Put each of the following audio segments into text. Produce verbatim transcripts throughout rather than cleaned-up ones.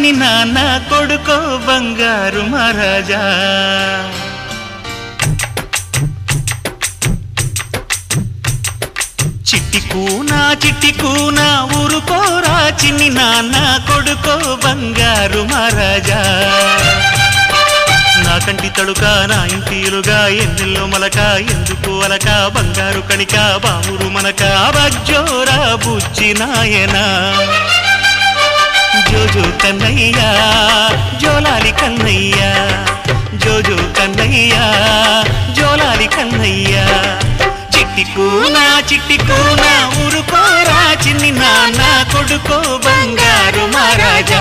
చిన్ని నాన్న కొడుకో బంగారు మహారాజా చిట్టి కూనా చిట్టి కూనా ఊరుకోరా చిన్ని నాన్న కొడుకో బంగారు మహారాజా నా కంటి తడుక నా ఇంటిలుగా ఎన్నెల్లో మలక ఎందుకు అలక బంగారు కణిక బావురు మనక బజ్జోరా బుజ్జి నాయనా జోజో కన్నయ్యా జోలాలి కన్నయ్యా జోజో కన్నయ్యా జోలాలి కన్నయ్యా చిట్టి కూనా చిట్టి కూనా ఊరుకోరా చిన్ని నాన్న కొడుకో బంగారు మహారాజా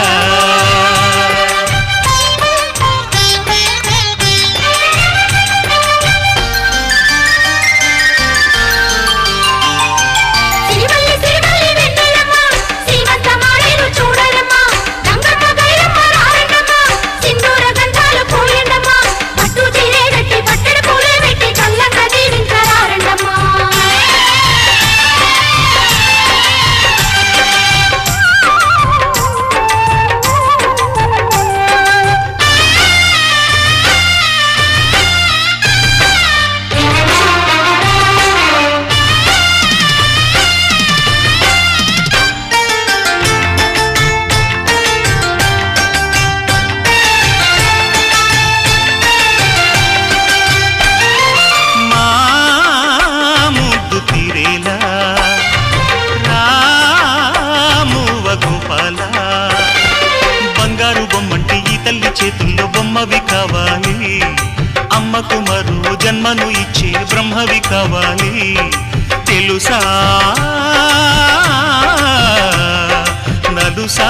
తల్లి చేతుల్లో బొమ్మవి కావాలి అమ్మకు మరో జన్మను ఇచ్చే బ్రహ్మవి కావాలి తెలుసా నలుసా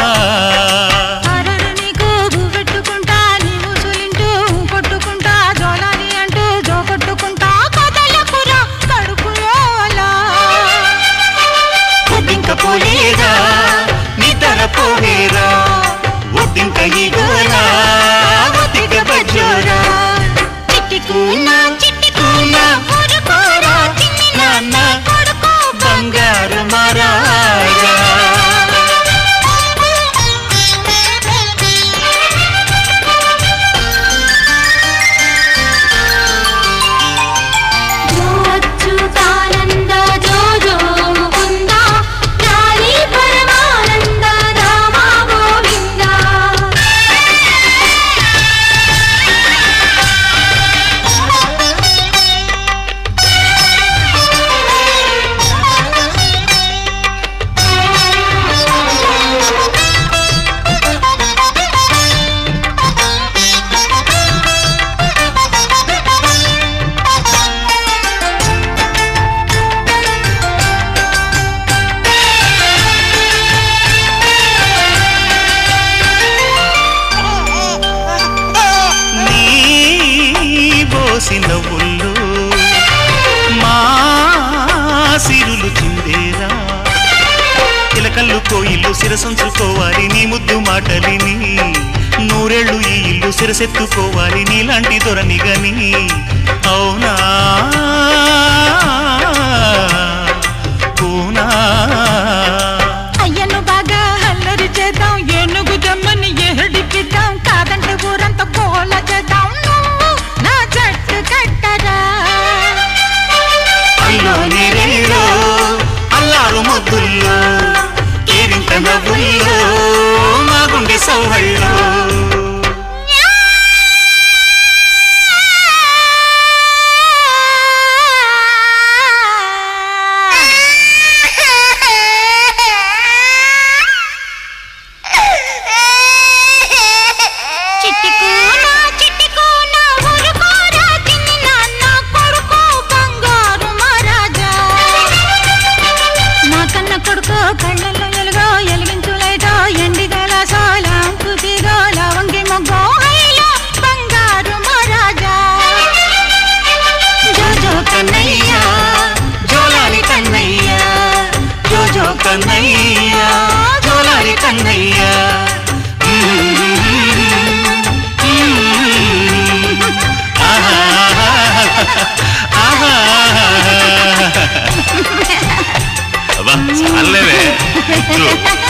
పోలేరా నిద్ర పోలేరా ఒడ్డింక ఈగోరా ఒడ్డిక బజ్జోరా చిట్టి కూనా చిట్టి కూనా ఊరుకోరా చిన్ని నాన్న కొడుకో బంగారు మహారాజా నవ్వుల్లో మా సిరులు చిందేరా చిలకల్లు కోయిల్లు శిరసంచుకోవాలి నీ ముద్దు మాటలిని నూరేళ్ళు ఈ ఇల్లు శిరసెత్తుకోవాలి నీలాంటి దొరని గని అవునా కూనా అయ్యను బాగా అల్లరి చేద్దాం ఏనుగు జమ్మని ఏడిపిద్దాం కాదంటే ఊరంతా కోల చేద్దాం అల్లారు ముద్దుల్లో కేరింత నవ్వుల్లో మా గుండె సౌహళ్ళో కళ్ళల్లో ఎలుగో ఎలిగించులైటో ఎండి గలాసోలాం కుతిగో లవంగి మొగ్గో హైలో బంగారు మహారాజా జోజో కన్నయ్య జోలాలి కన్నయ్య జోజో కన్నయ్య జోలాలి కన్నయ్య చాలేవే